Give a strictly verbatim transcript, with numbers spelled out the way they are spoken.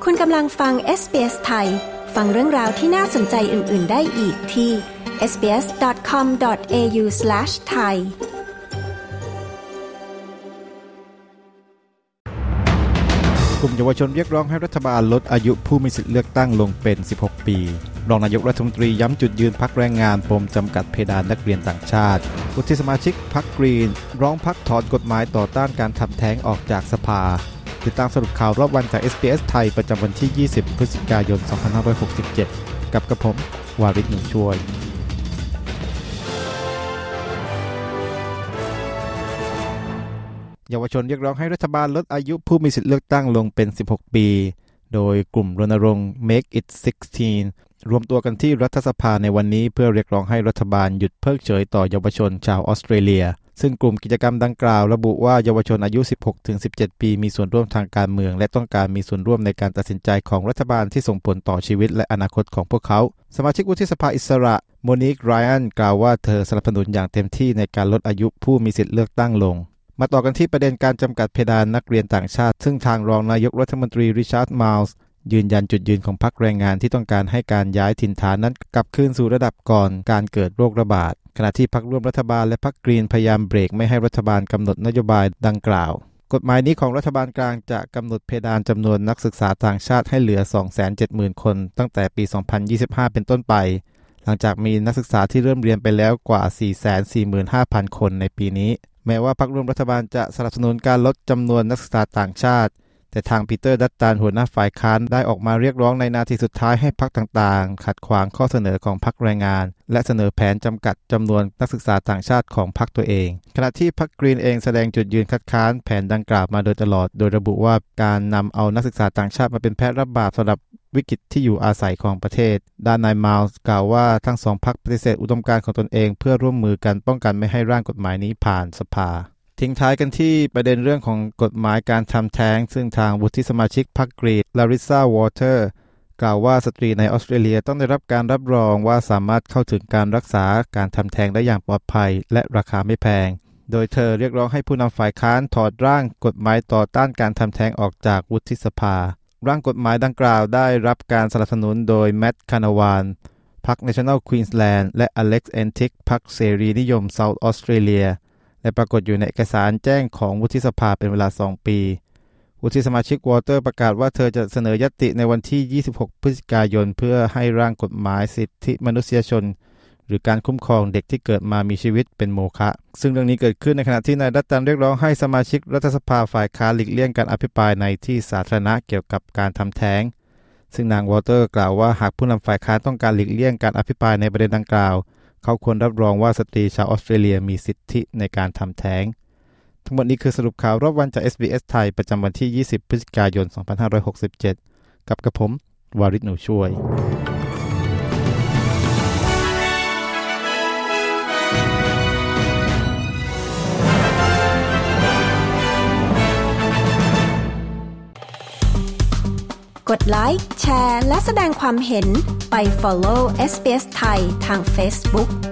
คุณกำลังฟัง เอส บี เอส ไทยฟังเรื่องราวที่น่าสนใจอื่นๆได้อีกที่ เอส บี เอส ดอท คอม ดอท เอ ยู สแลช ไทยกลุ่มเยาวชนเรียกร้องให้รัฐบาลลดอายุผู้มีสิทธิเลือกตั้งลงเป็นสิบหกปีรองนายกรัฐมนตรีย้ำจุดยืนพรรคแรงงานปมจำกัดเพดานนักเรียนต่างชาติวุฒิสมาชิกพรรคกรีนร้องพรรคถอนกฎหมายต่อต้านการทำแท้งออกจากสภาติดตามสรุปข่าวรอบวันจาก เอส บี เอส ไทยประจำวันที่ยี่สิบพฤศจิกายนสองพันห้าร้อยหกสิบเจ็ดกับกระผมวาริศ หนุนช่วยเยาวชนเรียกร้องให้รัฐบาลลดอายุผู้มีสิทธิเลือกตั้งลงเป็นสิบหกปีโดยกลุ่มรณรงค์ Make It สิบหก รวมตัวกันที่รัฐสภาในวันนี้เพื่อเรียกร้องให้รัฐบาลหยุดเพิกเฉยต่อเยาวชนชาวออสเตรเลียซึ่งกลุ่มกิจกรรมดังกล่าวระบุว่าเยาวชนอายุ สิบหกถึงสิบเจ็ด ปีมีส่วนร่วมทางการเมืองและต้องการมีส่วนร่วมในการตัดสินใจของรัฐบาลที่ส่งผลต่อชีวิตและอนาคตของพวกเขาสมาชิกวุฒิสภาอิสระโมนิก ไรอันกล่าวว่าเธอสนับสนุนอย่างเต็มที่ในการลดอายุผู้มีสิทธิเลือกตั้งลงมาต่อกันที่ประเด็นการจำกัดเพดานนักเรียนต่างชาติซึ่งทางรองนายกรัฐมนตรีริชาร์ด มาลส์ยืนยันจุดยืนของพรรคแรงงานที่ต้องการให้การย้ายถิ่นฐานนั้นกลับคืนสู่ระดับก่อนการเกิดโรคระบาดขณะที่พรรคร่วมรัฐบาลและพรรคกรีนพยายามเบรกไม่ให้รัฐบาลกำหนดนโยบายดังกล่าวกฎหมายนี้ของรัฐบาลกลางจะกำหนดเพดานจำนวนนักศึกษาต่างชาติให้เหลือ สองแสนเจ็ดหมื่น คนตั้งแต่ปี สองพันยี่สิบห้า เป็นต้นไปหลังจากมีนักศึกษาที่เริ่มเรียนไปแล้วกว่า สี่แสนสี่หมื่นห้าพัน คนในปีนี้แม้ว่าพรรคร่วมรัฐบาลจะสนับสนุนการลดจำนวนนักศึกษาต่างชาติแต่ทางปีเตอร์ดัตตันหัวหน้าฝ่ายค้านได้ออกมาเรียกร้องในนาทีสุดท้ายให้พรรคต่างๆขัดขวางข้อเสนอของพรรคแรงงานและเสนอแผนจำกัดจำนวนนักศึกษาต่างชาติของพรรคตัวเองขณะที่พรรคกรีนเองแสดงจุดยืนคัดค้านแผนดังกล่าวมาโดยตลอดโดยระบุว่าการนำเอานักศึกษาต่างชาติมาเป็นแพะรับบาปสำหรับวิกฤตที่อยู่อาศัยของประเทศด้านนายมาลส์กล่าวว่าทั้งสองพรรคปฏิเสธอุดมการณ์ของตนเองเพื่อร่วมมือกันป้องกันไม่ให้ร่างกฎหมายนี้ผ่านสภาทิ้งท้ายกันที่ประเด็นเรื่องของกฎหมายการทำแท้งซึ่งทางวุฒิสมาชิกพรรคกรีนลาริซาวอเตอร์กล่าวว่าสตรีในออสเตรเลียต้องได้รับการรับรองว่าสามารถเข้าถึงการรักษาการทำแท้งได้อย่างปลอดภัยและราคาไม่แพงโดยเธอเรียกร้องให้ผู้นำฝ่ายค้านถอดร่างกฎหมายต่อต้านการทำแท้งออกจากวุฒิสภาร่างกฎหมายดังกล่าวได้รับการสนับสนุนโดยแมตต์ คานาวานพรรค National Queensland และอเล็กซ์ เอนทิกพรรคเสรีนิยม South Australiaและปรากฏอยู่ในเอกสารแจ้งของวุฒิสภาเป็นเวลาสองปีวุฒิสมาชิกวอเตอร์ประกาศว่าเธอจะเสนอยติในวันที่ยี่สิบหกพฤศจิกายนเพื่อให้ร่างกฎหมายสิทธิมนุษยชนหรือการคุ้มครองเด็กที่เกิดมามีชีวิตเป็นโมฆะซึ่งเรื่องนี้เกิดขึ้นในขณะที่นายดัตตันเรียกร้องให้สมาชิกรัฐสภาฝ่ายค้านหลีกเลี่ยงการอภิปรายในที่สาธารณะเกี่ยวกับการทำแท้งซึ่งนางวอเตอร์กล่าวว่าหากผู้นำฝ่ายค้านต้องการหลีกเลี่ยงการอภิปรายในประเด็นดังกล่าวเขาควรรับรองว่าสตรีชาวออสเตรเลียมีสิทธิในการทำแท้งทั้งหมดนี้คือสรุปข่าวรอบวันจาก เอส บี เอส ไทยประจำวันที่ยี่สิบพฤศจิกายนสองพันห้าร้อยหกสิบเจ็ดกับกระผมวาริศ หนูช่วยกดไลค์แชร์และแสดงความเห็นไป follow เอส บี เอส ไทยทาง Facebook